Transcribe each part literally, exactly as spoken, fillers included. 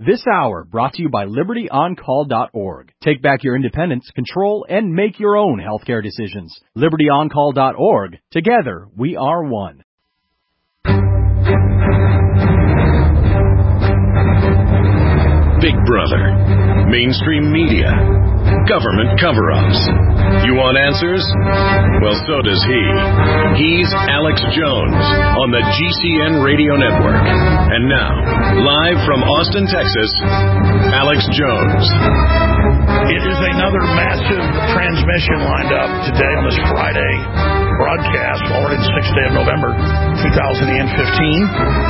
This hour brought to you by Liberty On Call dot org. Take back your independence, control, and make your own healthcare decisions. Liberty On Call dot org. Together, we are one. Big Brother, mainstream media, government cover-ups. You want answers? Well, so does he. He's Alex Jones on the G C N Radio Network. And now, live from Austin, Texas, Alex Jones. It is another massive transmission lined up today on this Friday broadcast, already the sixth day of November, two thousand fifteen.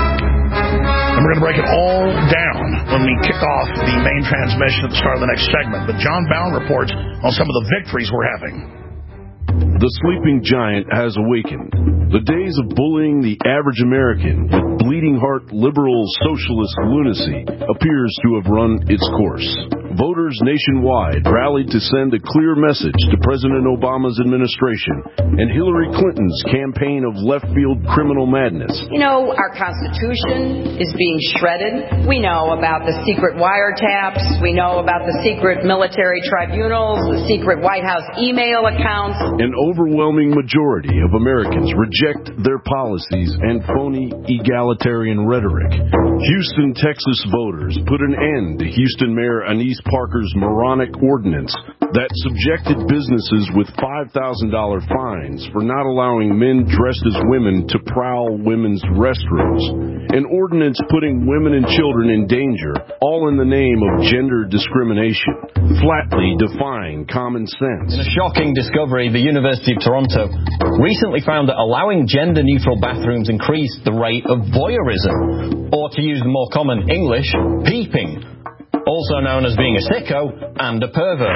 And we're going to break it all down when we kick off the main transmission at the start of the next segment. But John Bowne reports on some of the victories we're having. The sleeping giant has awakened. The days of bullying the average American with bleeding heart liberal socialist lunacy appears to have run its course. Voters nationwide rallied to send a clear message to President Obama's administration and Hillary Clinton's campaign of left-field criminal madness. You know, our Constitution is being shredded. We know about the secret wiretaps. We know about the secret military tribunals, the secret White House email accounts. An overwhelming majority of Americans reject their policies and phony egalitarian rhetoric. Houston, Texas voters put an end to Houston Mayor Annise Parker's moronic ordinance that subjected businesses with five thousand dollars fines for not allowing men dressed as women to prowl women's restrooms. An ordinance putting women and children in danger, all in the name of gender discrimination, flatly defying common sense. In a shocking discovery, the University of Toronto recently found that allowing gender-neutral bathrooms increased the rate of voyeurism, or to use the more common English, peeping, also known as being a sicko and a pervert.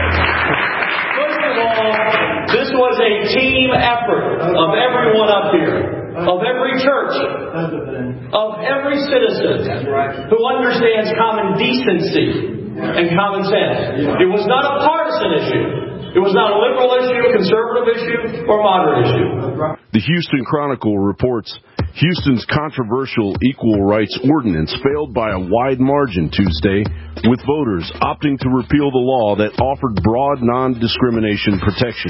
First of all, this was a team effort of everyone up here, of every church, of every citizen who understands common decency and common sense. It was not a partisan issue. It was not a liberal issue, conservative issue, or moderate issue. The Houston Chronicle reports Houston's controversial equal rights ordinance failed by a wide margin Tuesday, with voters opting to repeal the law that offered broad non-discrimination protection.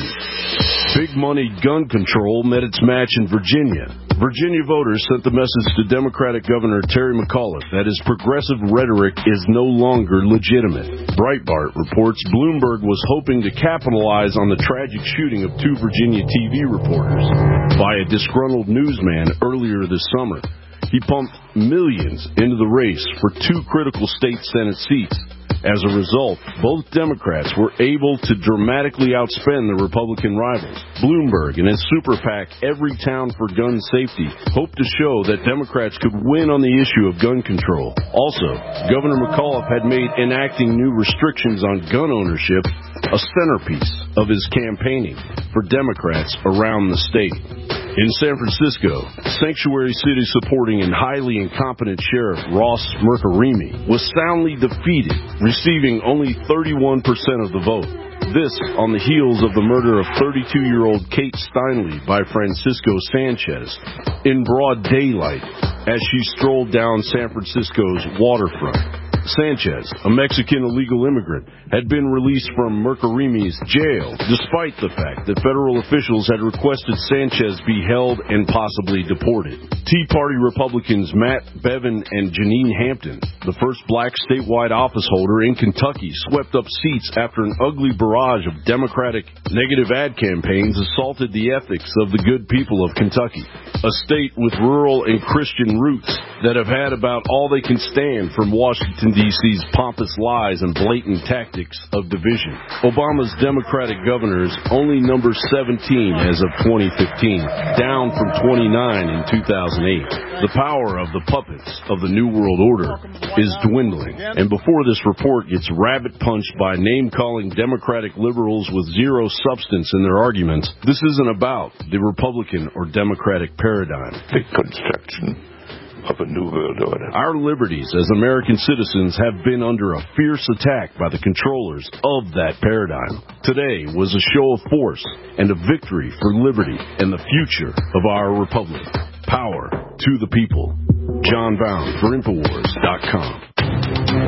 Big money gun control met its match in Virginia. Virginia voters sent the message to Democratic Governor Terry McAuliffe that his progressive rhetoric is no longer legitimate. Breitbart reports Bloomberg was hoping to capitalize on the tragic shooting of two Virginia T V reporters by a disgruntled newsman earlier this summer. He pumped millions into the race for two critical state Senate seats. As a result, both Democrats were able to dramatically outspend their Republican rivals. Bloomberg and his super PAC, Every Town for Gun Safety, hoped to show that Democrats could win on the issue of gun control. Also, Governor McAuliffe had made enacting new restrictions on gun ownership a centerpiece of his campaigning for Democrats around the state. In San Francisco, sanctuary city supporting and highly incompetent Sheriff Ross Mercarimi was soundly defeated, receiving only thirty-one percent of the vote. This on the heels of the murder of thirty-two-year-old Kate Steinle by Francisco Sanchez in broad daylight as she strolled down San Francisco's waterfront. Sanchez, a Mexican illegal immigrant, had been released from Mercarimi's jail, despite the fact that federal officials had requested Sanchez be held and possibly deported. Tea Party Republicans Matt Bevin and Janine Hampton, the first black statewide office holder in Kentucky, swept up seats after an ugly barrage of Democratic negative ad campaigns assaulted the ethics of the good people of Kentucky, a state with rural and Christian roots that have had about all they can stand from Washington, D C's pompous lies and blatant tactics of division. Obama's Democratic governors only number seventeen as of twenty fifteen, down from twenty-nine in two thousand eight. The power of the puppets of the New World Order is dwindling, and before this report gets rabbit-punched by name-calling Democratic liberals with zero substance in their arguments, this isn't about the Republican or Democratic paradigm. The construction of a new world order. Our liberties as American citizens have been under a fierce attack by the controllers of that paradigm. Today was a show of force and a victory for liberty and the future of our republic. Power to the people. John Bowne for Infowars dot com.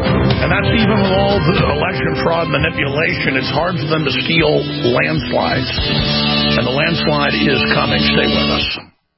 And that's even with all the election fraud manipulation. It's hard for them to steal landslides. And the landslide is coming. Stay with us.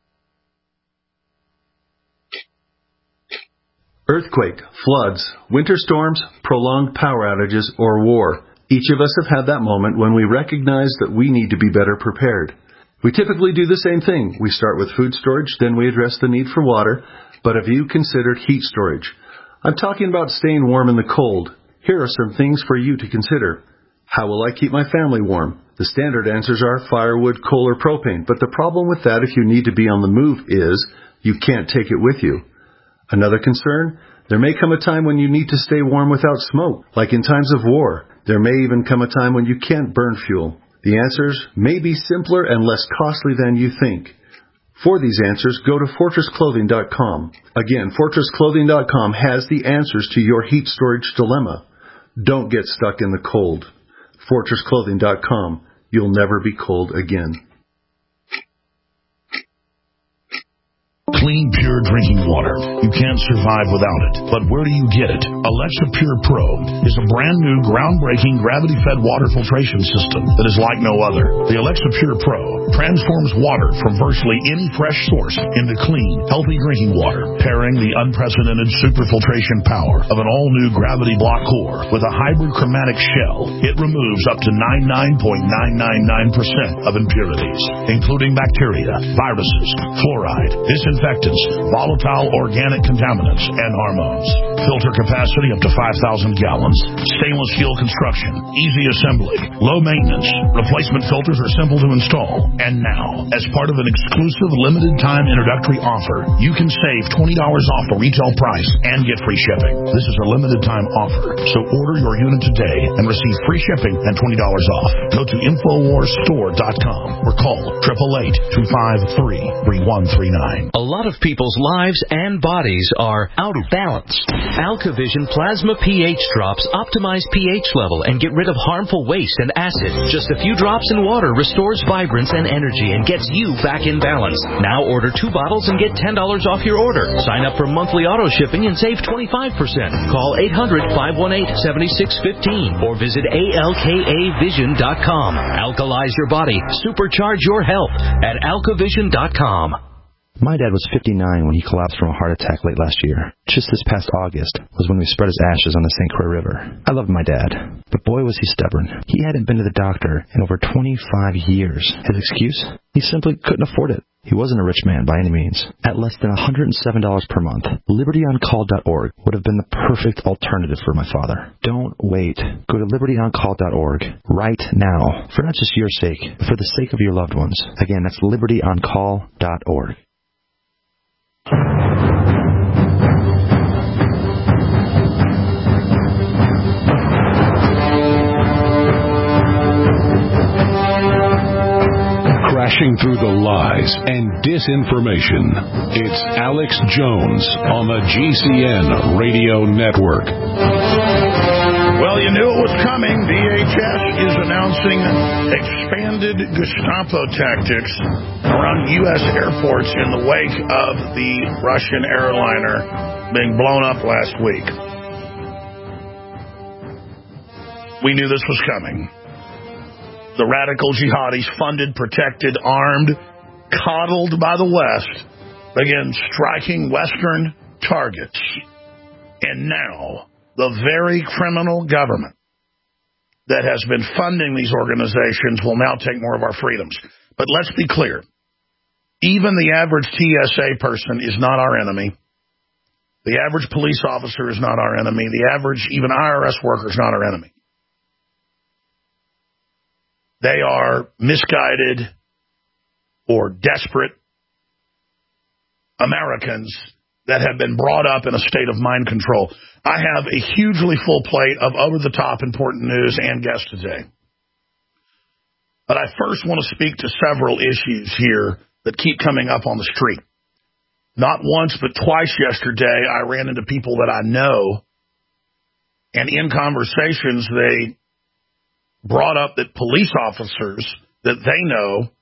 Earthquake, floods, winter storms, prolonged power outages, or war. Each of us have had that moment when we recognize that we need to be better prepared. We typically do the same thing. We start with food storage, then we address the need for water. But have you considered heat storage? I'm talking about staying warm in the cold. Here are some things for you to consider. How will I keep my family warm? The standard answers are firewood, coal, or propane. But the problem with that if you need to be on the move is you can't take it with you. Another concern? There may come a time when you need to stay warm without smoke, like in times of war. There may even come a time when you can't burn fuel. The answers may be simpler and less costly than you think. For these answers, go to fortress clothing dot com. Again, fortress clothing dot com has the answers to your heat storage dilemma. Don't get stuck in the cold. fortress clothing dot com. You'll never be cold again. Clean, pure drinking water. You can't survive without it. But where do you get it? Alexa Pure Pro is a brand new, groundbreaking, gravity-fed water filtration system that is like no other. The Alexa Pure Pro transforms water from virtually any fresh source into clean, healthy drinking water, pairing the unprecedented superfiltration power of an all-new gravity block core with a hybrid chromatic shell. It removes up to ninety-nine point nine nine nine percent of impurities, including bacteria, viruses, fluoride, disinfectants, volatile organic contaminants, and hormones. Filter capacity up to five thousand gallons. Stainless steel construction. Easy assembly. Low maintenance. Replacement filters are simple to install. And now, as part of an exclusive limited-time introductory offer, you can save twenty dollars off the retail price and get free shipping. This is a limited-time offer, so order your unit today and receive free shipping and twenty dollars off. Go to infowars store dot com or call eight eight eight, two five three, three one three nine. A lot of people's lives and bodies are out of balance. AlkaVision Plasma pH drops optimize pH level and get rid of harmful waste and acid. Just a few drops in water restores vibrance and energy and gets you back in balance. Now order two bottles and get ten dollars off your order. Sign up for monthly auto shipping and save twenty-five percent. Call eight hundred, five one eight, seven six one five or visit A L K A vision dot com. Alkalize your body. Supercharge your health at alka vision dot com. My dad was fifty-nine when he collapsed from a heart attack late last year. Just this past August was when we spread his ashes on the Saint Croix River. I loved my dad, but boy was he stubborn. He hadn't been to the doctor in over twenty-five years. His excuse? He simply couldn't afford it. He wasn't a rich man by any means. At less than one hundred seven dollars per month, liberty on call dot org would have been the perfect alternative for my father. Don't wait. Go to liberty on call dot org right now, for not just your sake, but for the sake of your loved ones. Again, that's liberty on call dot org. Crashing through the lies and disinformation. It's Alex Jones on the G C N Radio Network. Well, you knew it was coming. D H S is announcing expanded Gestapo tactics around U S airports in the wake of the Russian airliner being blown up last week. We knew this was coming. The radical jihadis, funded, protected, armed, coddled by the West, began striking Western targets. And now, the very criminal government that has been funding these organizations will now take more of our freedoms. But let's be clear. Even the average T S A person is not our enemy. The average police officer is not our enemy. The average, even I R S worker is not our enemy. They are misguided or desperate Americans that have been brought up in a state of mind control. I have a hugely full plate of over-the-top important news and guests today. But I first want to speak to several issues here that keep coming up on the street. Not once, but twice yesterday, I ran into people that I know, and in conversations, they brought up that police officers that they know,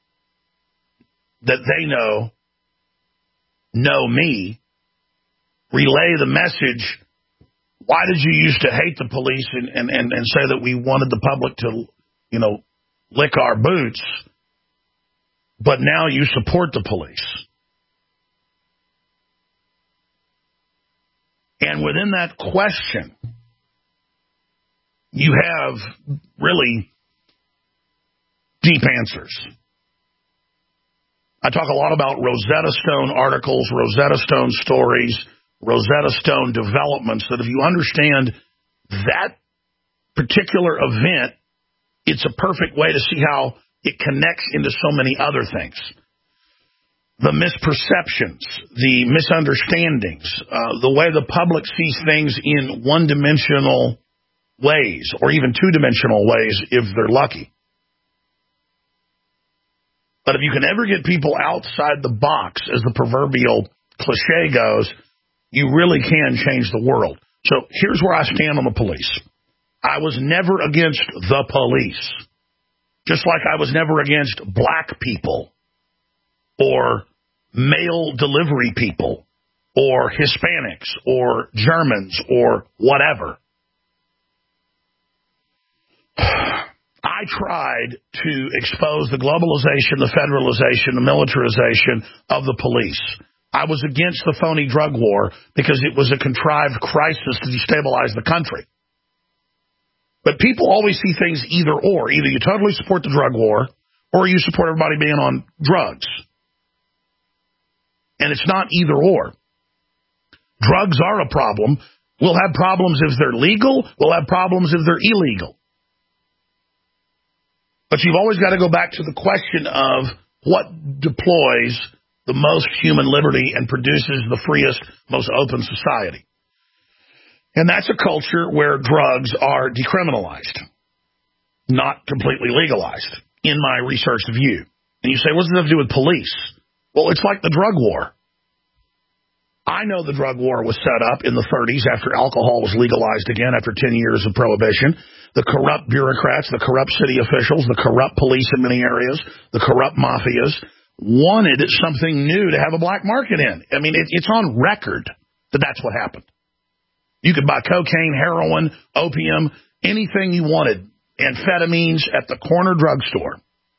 that they know, know me, relay the message, why did you used to hate the police and, and, and, and say that we wanted the public to, you know, lick our boots, but now you support the police? And within that question, you have really deep answers. I talk a lot about Rosetta Stone articles, Rosetta Stone stories, Rosetta Stone developments, that if you understand that particular event, it's a perfect way to see how it connects into so many other things. The misperceptions, the misunderstandings, uh, the way the public sees things in one-dimensional ways, or even two-dimensional ways if they're lucky. But if you can ever get people outside the box, as the proverbial cliche goes, you really can change the world. So here's where I stand on the police. I was never against the police, just like I was never against black people or mail delivery people or Hispanics or Germans or whatever. I tried to expose the globalization, the federalization, the militarization of the police. I was against the phony drug war because it was a contrived crisis to destabilize the country. But people always see things either or. Either you totally support the drug war or you support everybody being on drugs. And it's not either or. Drugs are a problem. We'll have problems if they're legal. We'll have problems if they're illegal. But you've always got to go back to the question of what deploys the most human liberty and produces the freest, most open society. And that's a culture where drugs are decriminalized, not completely legalized, in my research view. And you say, what does that have to do with police? Well, it's like the drug war. I know the drug war was set up in the thirties after alcohol was legalized again after ten years of prohibition. The corrupt bureaucrats, the corrupt city officials, the corrupt police in many areas, the corrupt mafias wanted something new to have a black market in. I mean, it, it's on record that that's what happened. You could buy cocaine, heroin, opium, anything you wanted, amphetamines at the corner drugstore.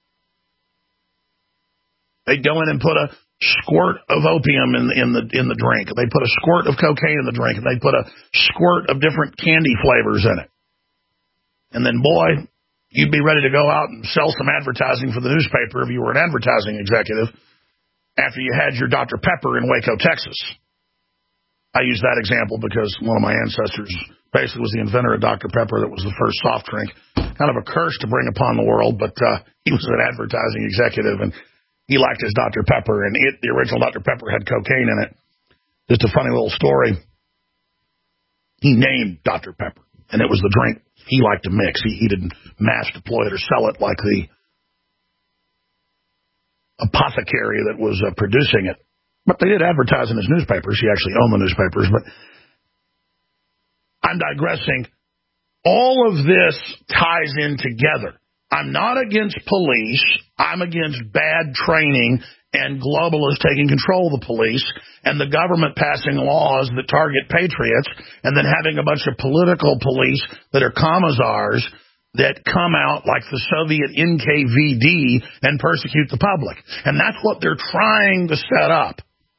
They'd go in and put a squirt of opium in, in the in the drink. They put a squirt of cocaine in the drink, and they put a squirt of different candy flavors in it. And then, boy, you'd be ready to go out and sell some advertising for the newspaper if you were an advertising executive after you had your Doctor Pepper in Waco, Texas. I use that example because one of my ancestors basically was the inventor of Doctor Pepper. That was the first soft drink. Kind of a curse to bring upon the world, but uh, he was an advertising executive, and he liked his Doctor Pepper, and it, the original Doctor Pepper had cocaine in it. Just a funny little story. He named Doctor Pepper, and it was the drink he liked to mix. He, he didn't mass deploy it or sell it like the apothecary that was uh, producing it. But they did advertise in his newspapers. He actually owned the newspapers. But I'm digressing. All of this ties in together. I'm not against police. I'm against bad training and globalists taking control of the police and the government passing laws that target patriots and then having a bunch of political police that are commissars that come out like the Soviet N K V D and persecute the public. And that's what they're trying to set up.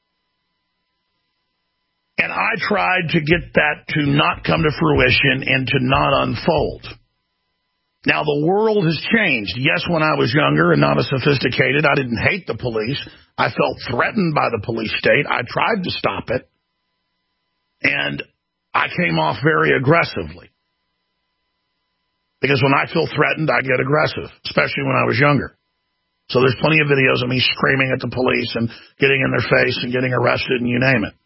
And I tried to get that to not come to fruition and to not unfold. Now, the world has changed. Yes, when I was younger and not as sophisticated, I didn't hate the police. I felt threatened by the police state. I tried to stop it. And I came off very aggressively. Because when I feel threatened, I get aggressive, especially when I was younger. So there's plenty of videos of me screaming at the police and getting in their face and getting arrested and you name it.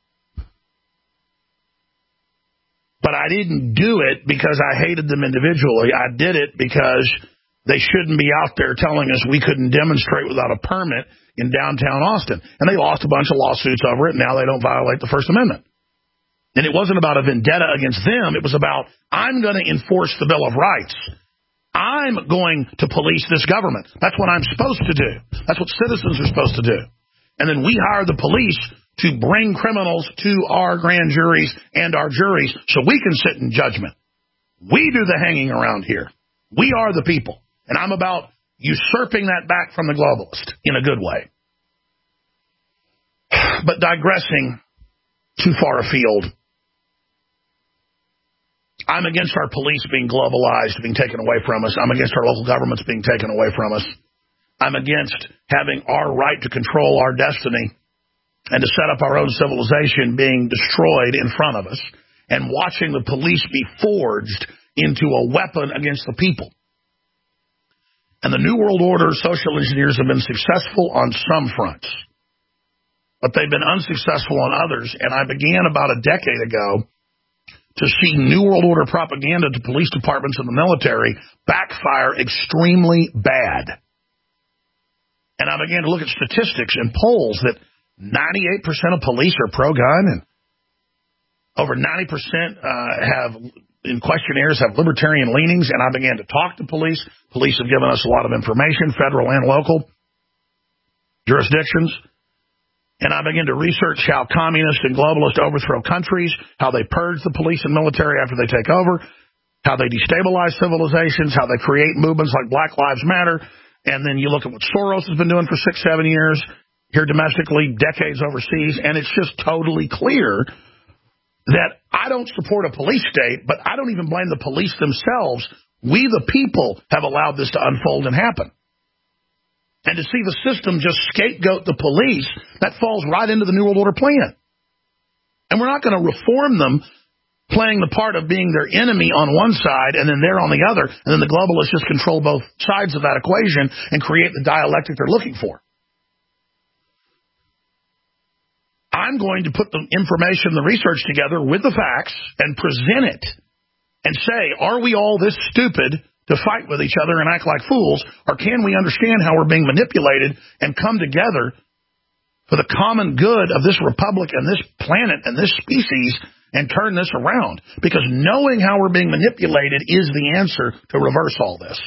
But I didn't do it because I hated them individually. I did it because they shouldn't be out there telling us we couldn't demonstrate without a permit in downtown Austin. And they lost a bunch of lawsuits over it, and now they don't violate the First Amendment. And it wasn't about a vendetta against them. It was about, I'm going to enforce the Bill of Rights. I'm going to police this government. That's what I'm supposed to do. That's what citizens are supposed to do. And then we hire the police to bring criminals to our grand juries and our juries so we can sit in judgment. We do the hanging around here. We are the people. And I'm about usurping that back from the globalist in a good way. But digressing too far afield, I'm against our police being globalized, being taken away from us. I'm against our local governments being taken away from us. I'm against having our right to control our destiny and to set up our own civilization being destroyed in front of us, and watching the police be forged into a weapon against the people. And the New World Order social engineers have been successful on some fronts, but they've been unsuccessful on others. And I began about a decade ago to see New World Order propaganda to police departments and the military backfire extremely bad. And I began to look at statistics and polls that ninety-eight percent of police are pro-gun, and over ninety percent uh, have, in questionnaires, have libertarian leanings. And I began to talk to police. Police have given us a lot of information, federal and local jurisdictions. And I began to research how communists and globalists overthrow countries, how they purge the police and military after they take over, how they destabilize civilizations, how they create movements like Black Lives Matter. And then you look at what Soros has been doing for six, seven years here domestically, decades overseas, and it's just totally clear that I don't support a police state, but I don't even blame the police themselves. We, the people, have allowed this to unfold and happen. And to see the system just scapegoat the police, that falls right into the New World Order plan. And we're not going to reform them playing the part of being their enemy on one side and then they're on the other, and then the globalists just control both sides of that equation and create the dialectic they're looking for. I'm going to put the information, the research together with the facts and present it and say, are we all this stupid to fight with each other and act like fools, or can we understand how we're being manipulated and come together for the common good of this republic and this planet and this species and turn this around? Because knowing how we're being manipulated is the answer to reverse all this.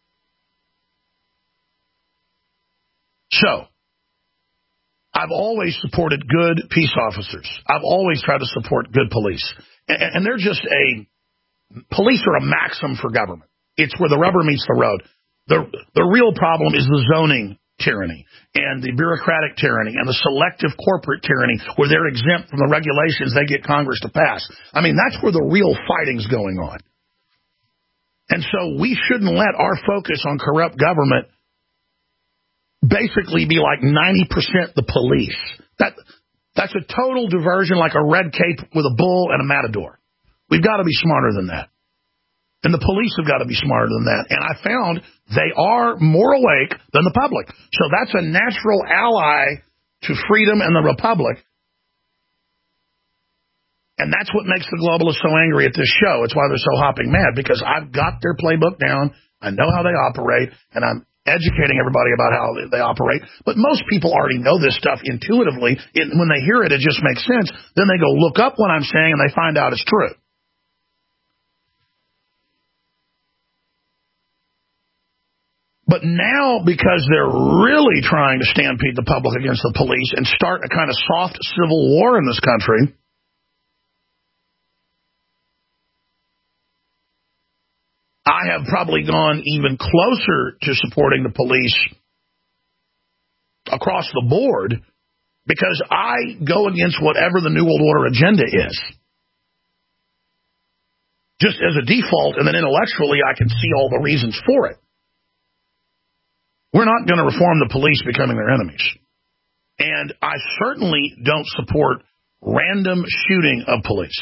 So, I've always supported good peace officers. I've always tried to support good police. And, and they're just a, police are a maxim for government. It's where the rubber meets the road. The, the real problem is the zoning tyranny and the bureaucratic tyranny and the selective corporate tyranny where they're exempt from the regulations they get Congress to pass. I mean, that's where the real fighting's going on. And so we shouldn't let our focus on corrupt government basically be like ninety percent the police. That That's a total diversion, like a red cape with a bull and a matador. We've got to be smarter than that. And the police have got to be smarter than that. And I found they are more awake than the public. So that's a natural ally to freedom and the republic. And that's what makes the globalists so angry at this show. It's why they're so hopping mad, because I've got their playbook down. I know how they operate, and I'm educating everybody about how they operate. But most people already know this stuff intuitively. It, when they hear it, it just makes sense. Then they go look up what I'm saying, and they find out it's true. But now, because they're really trying to stampede the public against the police and start a kind of soft civil war in this country, I have probably gone even closer to supporting the police across the board because I go against whatever the New World Order agenda is. Just as a default, and then intellectually I can see all the reasons for it. We're not going to reform the police becoming their enemies. And I certainly don't support random shooting of police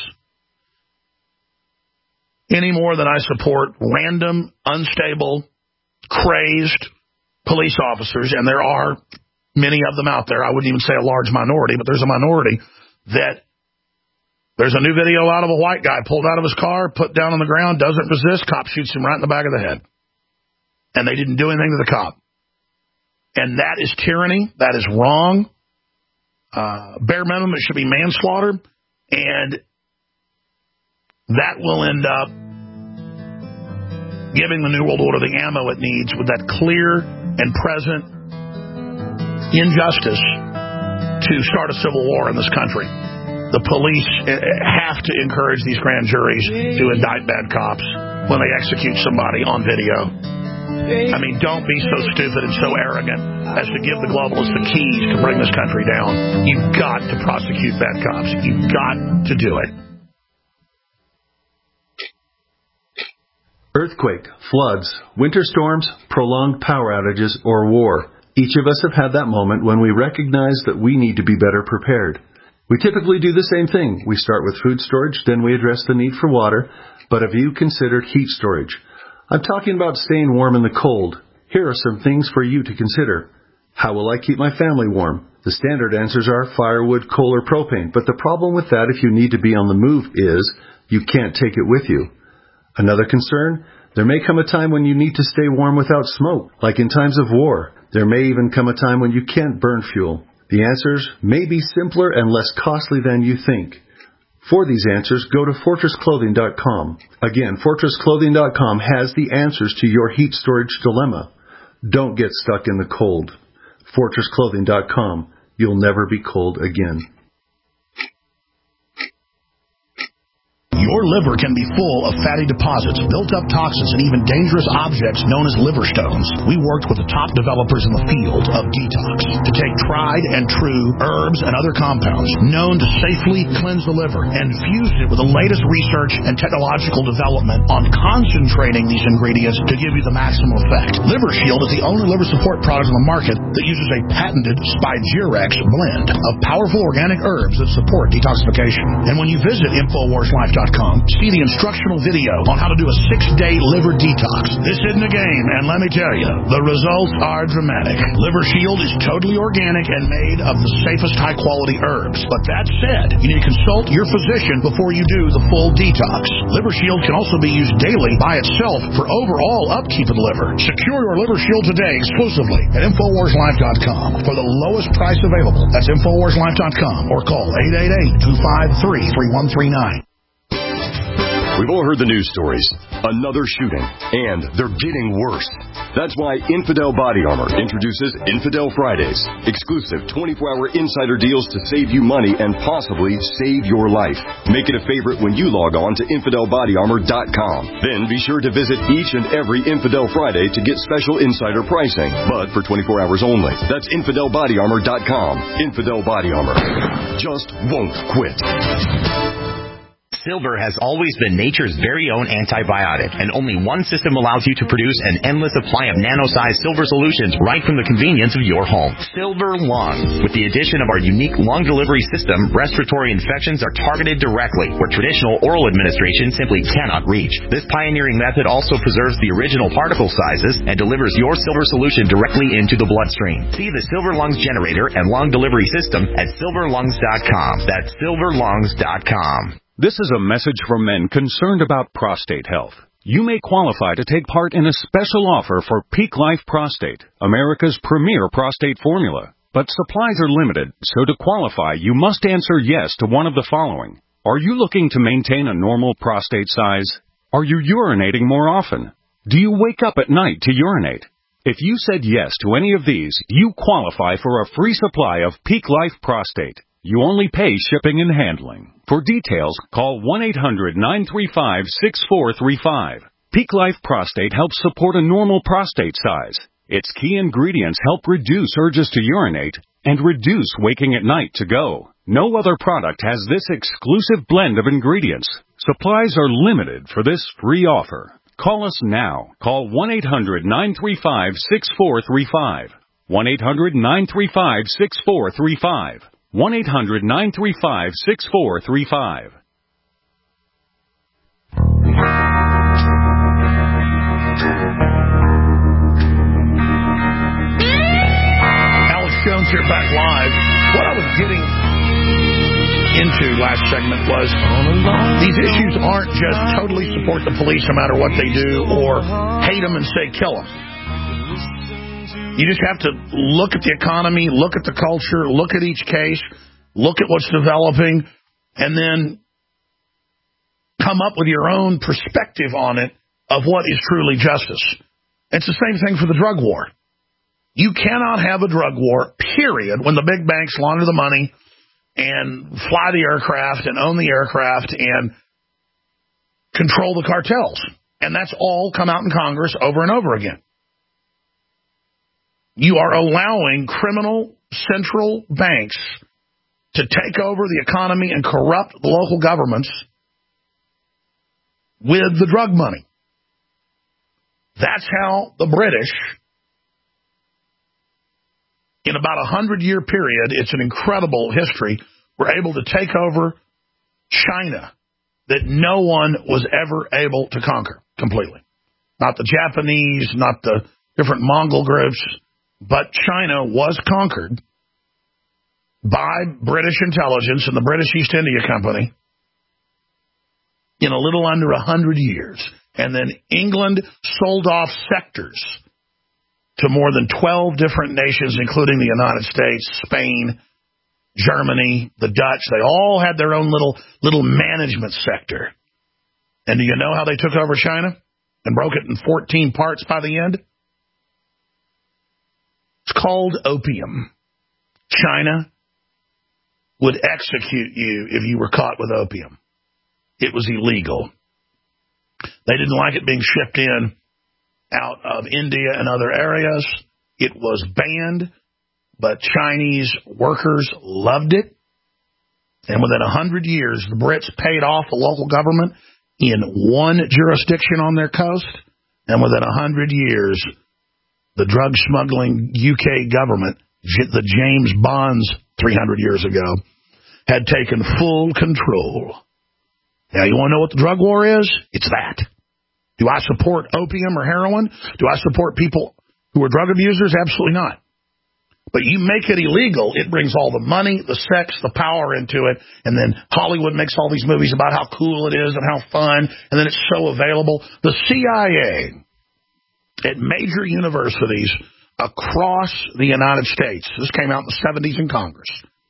any more than I support random, unstable, crazed police officers. And there are many of them out there. I wouldn't even say a large minority, but there's a minority that there's a new video out of a white guy pulled out of his car, put down on the ground, doesn't resist, cop shoots him right in the back of the head. And they didn't do anything to the cop. And that is tyranny. That is wrong. Uh, bare minimum, it should be manslaughter. And that will end up giving the New World Order the ammo it needs with that clear and present injustice to start a civil war in this country. The police have to encourage these grand juries to indict bad cops when they execute somebody on video. I mean, don't be so stupid and so arrogant as to give the globalists the keys to bring this country down. You've got to prosecute bad cops. You've got to do it. Earthquake, floods, winter storms, prolonged power outages, or war. Each of us have had that moment when we recognize that we need to be better prepared. We typically do the same thing. We start with food storage, then we address the need for water. But have you considered heat storage? I'm talking about staying warm in the cold. Here are some things for you to consider. How will I keep my family warm? The standard answers are firewood, coal, or propane. But the problem with that if you need to be on the move is you can't take it with you. Another concern, there may come a time when you need to stay warm without smoke, like in times of war. There may even come a time when you can't burn fuel. The answers may be simpler and less costly than you think. For these answers, go to fortress clothing dot com. Again, fortress clothing dot com has the answers to your heat storage dilemma. Don't get stuck in the cold. fortress clothing dot com. You'll never be cold again. Your liver can be full of fatty deposits, built-up toxins, and even dangerous objects known as liver stones. We worked with the top developers in the field of detox to take tried and true herbs and other compounds known to safely cleanse the liver and fused it with the latest research and technological development on concentrating these ingredients to give you the maximum effect. Liver Shield is the only liver support product on the market that uses a patented Spigirex blend of powerful organic herbs that support detoxification. And when you visit Infowars Life dot com, see the instructional video on how to do a six-day liver detox. This isn't a game, and let me tell you, the results are dramatic. Liver Shield is totally organic and made of the safest high-quality herbs. But that said, you need to consult your physician before you do the full detox. Liver Shield can also be used daily by itself for overall upkeep of the liver. Secure your Liver Shield today exclusively at Infowars Life dot com for the lowest price available. That's Infowars Life dot com or call eight eight eight, two five three, three one three nine. We've all heard the news stories. Another shooting. And they're getting worse. That's why Infidel Body Armor introduces Infidel Fridays. Exclusive twenty-four hour insider deals to save you money and possibly save your life. Make it a favorite when you log on to infidel body armor dot com. Then be sure to visit each and every Infidel Friday to get special insider pricing. But for twenty-four hours only. That's infidel body armor dot com. Infidel Body Armor. Just won't quit. Silver has always been nature's very own antibiotic, and only one system allows you to produce an endless supply of nano-sized silver solutions right from the convenience of your home. Silver Lung. With the addition of our unique lung delivery system, respiratory infections are targeted directly, where traditional oral administration simply cannot reach. This pioneering method also preserves the original particle sizes and delivers your silver solution directly into the bloodstream. See the Silver Lungs generator and lung delivery system at silver lungs dot com. That's silver lungs dot com. This is a message from men concerned about prostate health. You may qualify to take part in a special offer for Peak Life Prostate, America's premier prostate formula. But supplies are limited, so to qualify, you must answer yes to one of the following. Are you looking to maintain a normal prostate size? Are you urinating more often? Do you wake up at night to urinate? If you said yes to any of these, you qualify for a free supply of Peak Life Prostate. You only pay shipping and handling. For details, call one eight hundred, nine three five, six four three five. Peak Life Prostate helps support a normal prostate size. Its key ingredients help reduce urges to urinate and reduce waking at night to go. No other product has this exclusive blend of ingredients. Supplies are limited for this free offer. Call us now. Call one eight hundred, nine three five, six four three five. one eight hundred, nine three five, six four three five. one eight hundred, nine three five, six four three five. Alex Jones here, back live. What I was getting into last segment was these issues aren't just totally support the police no matter what they do or hate them and say kill them. You just have to look at the economy, look at the culture, look at each case, look at what's developing, and then come up with your own perspective on it of what is truly justice. It's the same thing for the drug war. You cannot have a drug war, period, when the big banks launder the money and fly the aircraft and own the aircraft and control the cartels. And that's all come out in Congress over and over again. You are allowing criminal central banks to take over the economy and corrupt the local governments with the drug money. That's how the British, in about a hundred-year period, it's an incredible history, were able to take over China that no one was ever able to conquer completely. Not the Japanese, not the different Mongol groups, but China was conquered by British intelligence and the British East India Company in a little under a hundred years. And then England sold off sectors to more than twelve different nations, including the United States, Spain, Germany, the Dutch. They all had their own little little management sector. And do you know how they took over China and broke it in fourteen parts by the end? It's called opium. China would execute you if you were caught with opium. It was illegal. They didn't like it being shipped in out of India and other areas. It was banned, but Chinese workers loved it. And within a hundred years, the Brits paid off the local government in one jurisdiction on their coast. And within a hundred years, the drug smuggling U K government, the James Bonds three hundred years ago, had taken full control. Now, you want to know what the drug war is? It's that. Do I support opium or heroin? Do I support people who are drug abusers? Absolutely not. But you make it illegal, it brings all the money, the sex, the power into it, and then Hollywood makes all these movies about how cool it is and how fun, and then it's so available. The C I A at major universities across the United States, this came out in the seventies in Congress,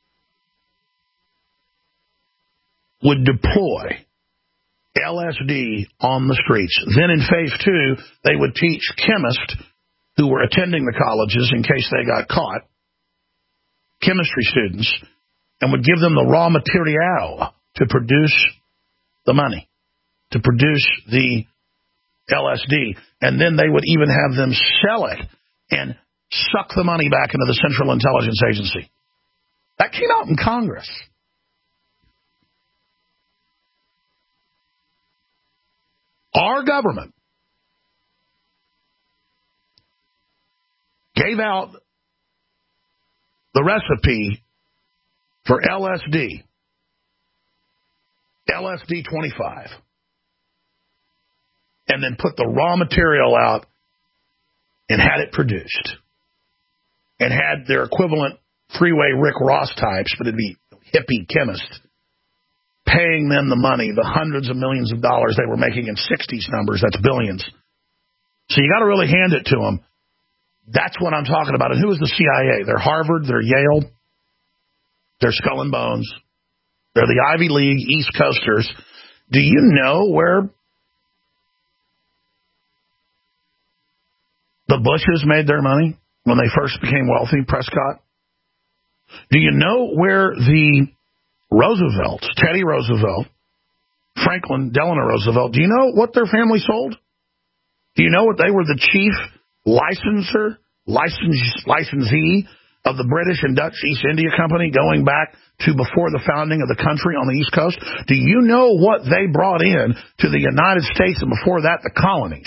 would deploy L S D on the streets. Then in phase two, they would teach chemists who were attending the colleges in case they got caught, chemistry students, and would give them the raw material to produce the money, to produce the L S D. And then they would even have them sell it and suck the money back into the Central Intelligence Agency. That came out in Congress. Our government gave out the recipe for L S D, L S D twenty-five, and then put the raw material out and had it produced, and had their equivalent freeway Rick Ross types, but it'd be hippie chemists, paying them the money, the hundreds of millions of dollars they were making in sixties numbers. That's billions. So you got to really hand it to them. That's what I'm talking about. And who is the C I A? They're Harvard. They're Yale. They're Skull and Bones. They're the Ivy League East Coasters. Do you know where the Bushes made their money when they first became wealthy, Prescott? Do you know where the Roosevelts, Teddy Roosevelt, Franklin Delano Roosevelt, do you know what their family sold? Do you know what they were the chief licensor, license, licensee of the British and Dutch East India Company going back to before the founding of the country on the East Coast? Do you know what they brought in to the United States and before that the colonies?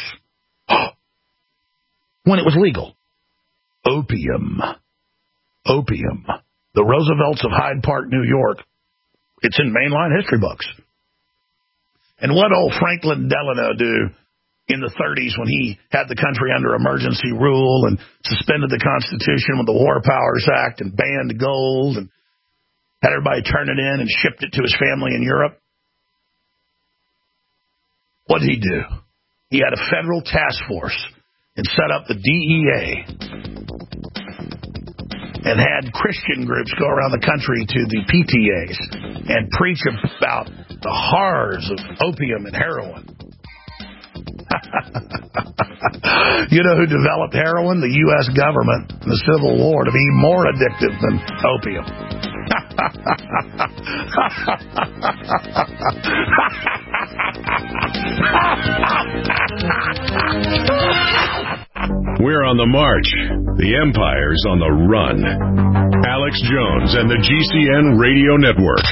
When it was legal. Opium. Opium. The Roosevelts of Hyde Park, New York. It's in mainline history books. And what old Franklin Delano do in the thirties when he had the country under emergency rule and suspended the Constitution with the War Powers Act and banned gold and had everybody turn it in and shipped it to his family in Europe? What did he do? He had a federal task force and set up the D E A and had Christian groups go around the country to the P T As and preach about the horrors of opium and heroin. You know who developed heroin? The U S government in the Civil War to be more addictive than opium. We're on the march. The Empire's on the run. Alex Jones and the G C N Radio Network.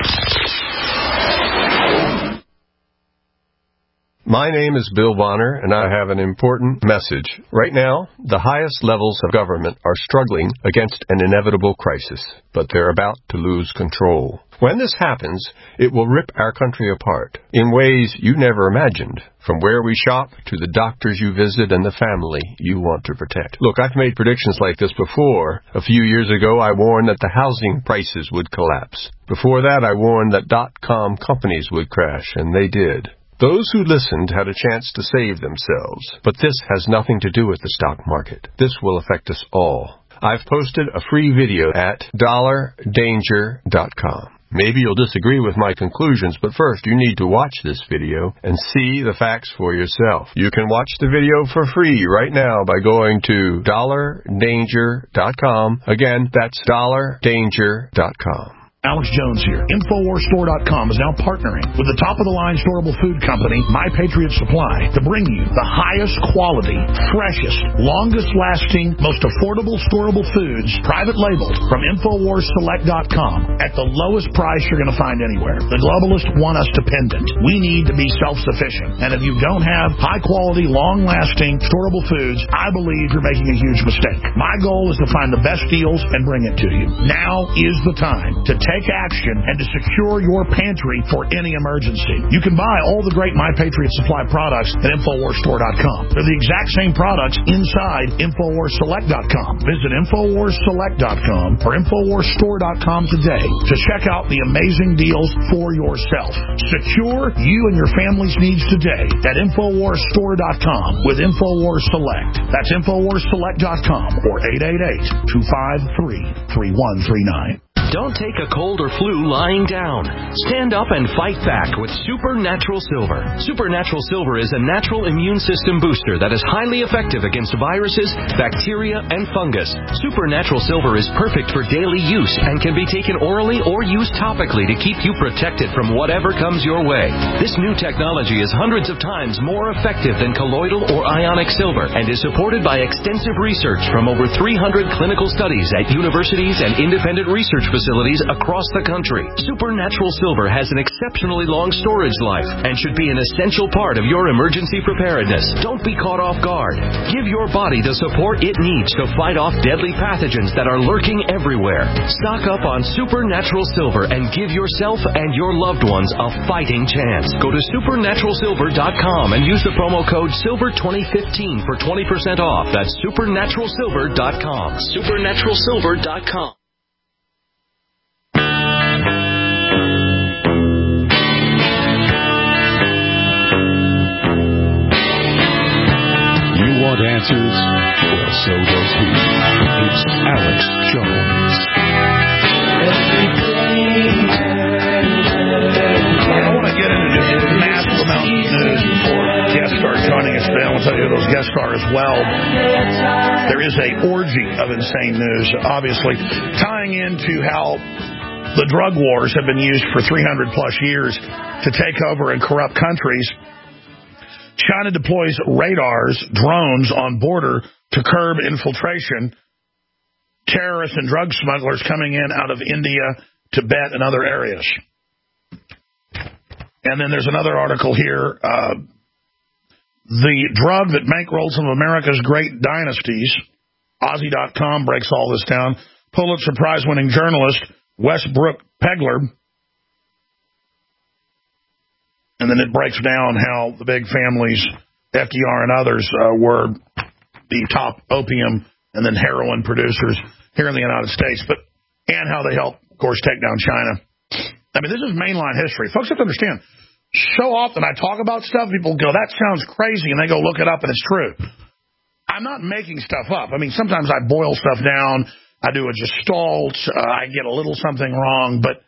My name is Bill Bonner, and I have an important message. Right now, the highest levels of government are struggling against an inevitable crisis, but they're about to lose control. When this happens, it will rip our country apart in ways you never imagined, from where we shop to the doctors you visit and the family you want to protect. Look, I've made predictions like this before. A few years ago, I warned that the housing prices would collapse. Before that, I warned that dot-com companies would crash, and they did. Those who listened had a chance to save themselves, but this has nothing to do with the stock market. This will affect us all. I've posted a free video at dollar danger dot com. Maybe you'll disagree with my conclusions, but first you need to watch this video and see the facts for yourself. You can watch the video for free right now by going to dollar danger dot com. Again, that's dollar danger dot com. Alex Jones here. Infowars Store dot com is now partnering with the top-of-the-line storable food company, My Patriot Supply, to bring you the highest quality, freshest, longest-lasting, most affordable storable foods, private labeled, from Infowars Select dot com at the lowest price you're going to find anywhere. The globalists want us dependent. We need to be self-sufficient. And if you don't have high-quality, long-lasting, storable foods, I believe you're making a huge mistake. My goal is to find the best deals and bring it to you. Now is the time to take Take action and to secure your pantry for any emergency. You can buy all the great My Patriot Supply products at Infowars Store dot com. They're the exact same products inside Infowars Select dot com. Visit Infowars Select dot com or Infowars Store dot com today to check out the amazing deals for yourself. Secure you and your family's needs today at Infowars Store dot com with Infowars Select. That's Infowars Select dot com or eight eight eight, two five three, three one three nine. Don't take a cold or flu lying down. Stand up and fight back with Supernatural Silver. Supernatural Silver is a natural immune system booster that is highly effective against viruses, bacteria, and fungus. Supernatural Silver is perfect for daily use and can be taken orally or used topically to keep you protected from whatever comes your way. This new technology is hundreds of times more effective than colloidal or ionic silver and is supported by extensive research from over three hundred clinical studies at universities and independent research facilities facilities across the country. Supernatural Silver has an exceptionally long storage life and should be an essential part of your emergency preparedness. Don't be caught off guard. Give your body the support it needs to fight off deadly pathogens that are lurking everywhere. Stock up on Supernatural Silver and give yourself and your loved ones a fighting chance. Go to Supernatural Silver dot com and use the promo code Silver twenty fifteen for twenty percent off. That's Supernatural Silver dot com. Supernatural Silver dot com. Want answers? Well, so does he. It's Alex Jones. I want to get into just massive amount of news before guests start joining us today. I want to tell you who those guests are as well. There is a orgy of insane news, obviously, tying into how the drug wars have been used for three hundred plus years to take over and corrupt countries. China deploys radars, drones on border to curb infiltration. Terrorists and drug smugglers coming in out of India, Tibet, and other areas. And then there's another article here. Uh, the drug that bankrolls some of America's great dynasties. Aussie dot com breaks all this down. Pulitzer Prize-winning journalist Westbrook Pegler. And then it breaks down how the big families, F D R and others, uh, were the top opium and then heroin producers here in the United States, but and how they helped, of course, take down China. I mean, this is mainline history. Folks have to understand, so often I talk about stuff, people go, that sounds crazy, and they go look it up, and it's true. I'm not making stuff up. I mean, sometimes I boil stuff down, I do a gestalt, uh, I get a little something wrong, but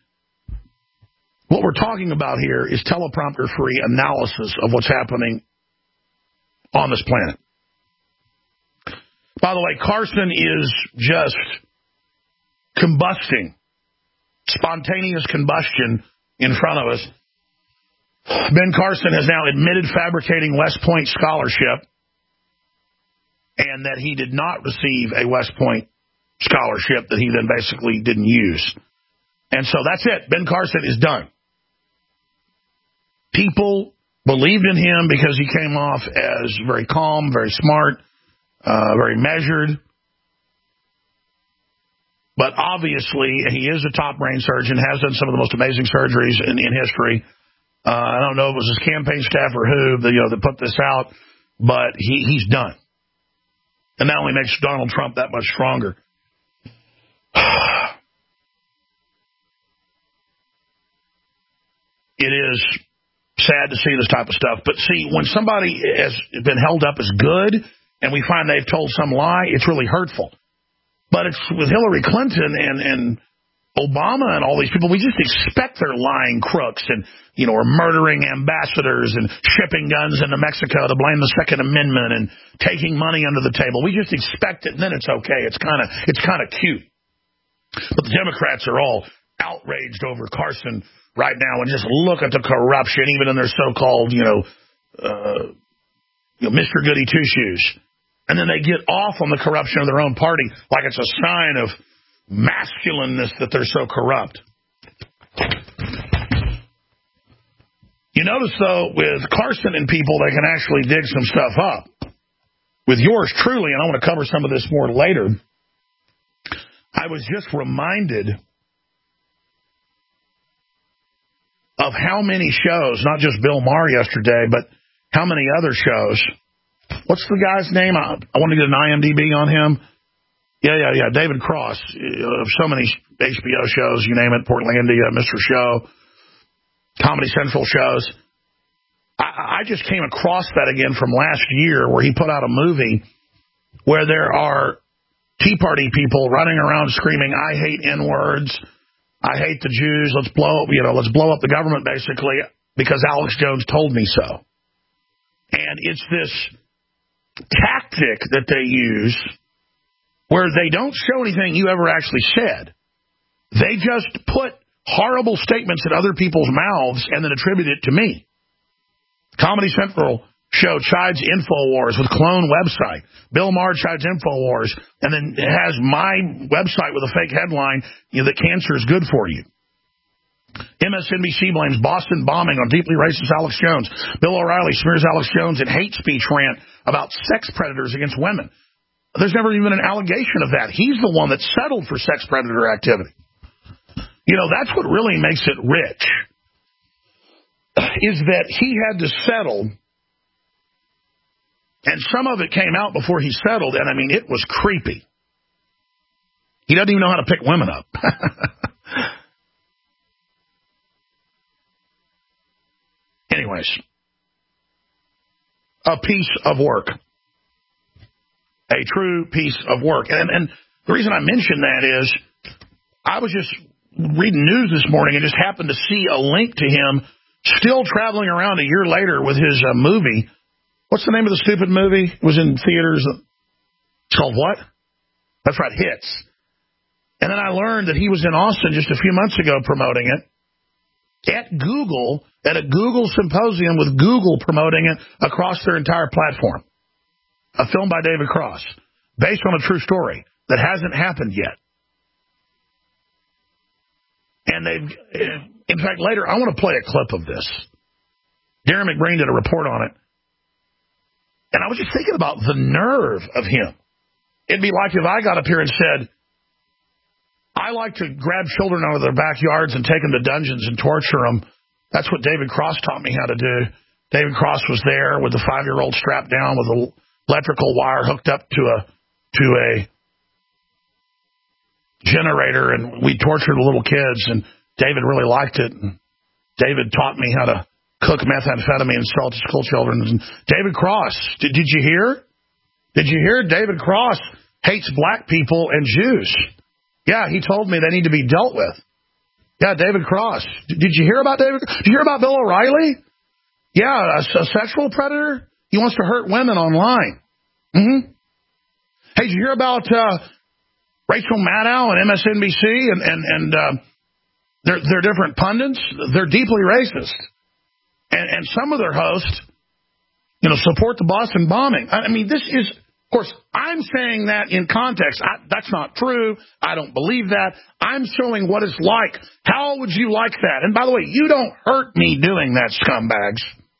what we're talking about here is teleprompter-free analysis of what's happening on this planet. By the way, Carson is just combusting, spontaneous combustion in front of us. Ben Carson has now admitted fabricating West Point scholarship and that he did not receive a West Point scholarship that he then basically didn't use. And so that's it. Ben Carson is done. People believed in him because he came off as very calm, very smart, uh, very measured. But obviously, he is a top brain surgeon, has done some of the most amazing surgeries in, in history. Uh, I don't know if it was his campaign staff or who that, you know, that put this out, but he, he's done. And that only makes Donald Trump that much stronger. It is sad to see this type of stuff. But see, when somebody has been held up as good and we find they've told some lie, it's really hurtful. But it's with Hillary Clinton and, and Obama and all these people, we just expect they're lying crooks and, you know, are murdering ambassadors and shipping guns into Mexico to blame the Second Amendment and taking money under the table. We just expect it, and then it's okay. It's kind of it's kind of cute. But the Democrats are all outraged over Carson right now, and just look at the corruption, even in their so-called, you know, uh, you know, Mister Goody Two-Shoes. And then they get off on the corruption of their own party like it's a sign of masculineness that they're so corrupt. You notice, though, with Carson and people, they can actually dig some stuff up. With yours truly, and I want to cover some of this more later, I was just reminded of how many shows, not just Bill Maher yesterday, but how many other shows. What's the guy's name? I, I want to get an I M D B on him. Yeah, yeah, yeah, David Cross. Of so many H B O shows, you name it, Portlandia, Mister Show, Comedy Central shows. I, I just came across that again from last year where he put out a movie where there are Tea Party people running around screaming, I hate N-words, I hate the Jews, let's blow up, you know, let's blow up the government, basically, because Alex Jones told me so. And it's this tactic that they use where they don't show anything you ever actually said. They just put horrible statements in other people's mouths and then attribute it to me. Comedy Central show chides InfoWars with clone website. Bill Maher chides InfoWars, and then it has my website with a fake headline, you know, that cancer is good for you. M S N B C blames Boston bombing on deeply racist Alex Jones. Bill O'Reilly smears Alex Jones in hate speech rant about sex predators against women. There's never even an allegation of that. He's the one that settled for sex predator activity. You know, that's what really makes it rich, is that he had to settle, and some of it came out before he settled, and I mean, it was creepy. He doesn't even know how to pick women up. Anyways, a piece of work. A true piece of work. And, and the reason I mention that is I was just reading news this morning and just happened to see a link to him still traveling around a year later with his uh, movie. What's the name of the stupid movie? It was in theaters. It's called what? That's right, Hits. And then I learned that he was in Austin just a few months ago promoting it at Google, at a Google symposium with Google promoting it across their entire platform. A film by David Cross, based on a true story that hasn't happened yet. And they've, in fact, later, I want to play a clip of this. Darren McBreen did a report on it. And I was just thinking about the nerve of him. It'd be like if I got up here and said, I like to grab children out of their backyards and take them to dungeons and torture them. That's what David Cross taught me how to do. David Cross was there with the five-year-old strapped down with a electrical wire hooked up to a to a generator, and we tortured the little kids, and David really liked it. And David taught me how to cook methamphetamine and sell it to school children. And David Cross, did, did you hear? Did you hear? David Cross hates black people and Jews. Yeah, he told me they need to be dealt with. Yeah, David Cross. Did, did you hear about David? Did you hear about Bill O'Reilly? Yeah, a, a sexual predator? He wants to hurt women online. Mm-hmm. Hey, did you hear about uh, Rachel Maddow and M S N B C and, and, and uh, their, their different pundits? They're deeply racist. And, and some of their hosts, you know, support the Boston bombing. I mean, this is, of course, I'm saying that in context. I, that's not true. I don't believe that. I'm showing what it's like. How would you like that? And by the way, you don't hurt me doing that, scumbags.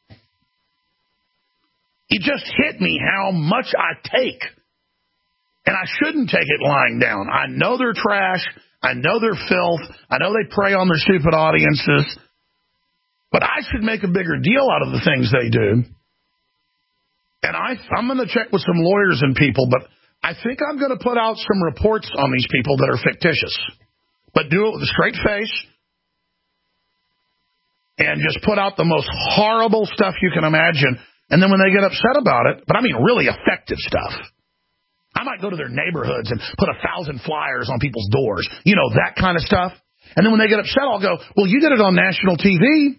You just hit me how much I take. And I shouldn't take it lying down. I know they're trash. I know they're filth. I know they prey on their stupid audiences. But I should make a bigger deal out of the things they do. And I, I'm going to check with some lawyers and people, but I think I'm going to put out some reports on these people that are fictitious. But do it with a straight face and just put out the most horrible stuff you can imagine. And then when they get upset about it, but I mean really effective stuff, I might go to their neighborhoods and put a thousand flyers on people's doors. You know, that kind of stuff. And then when they get upset, I'll go, well, you did it on national T V.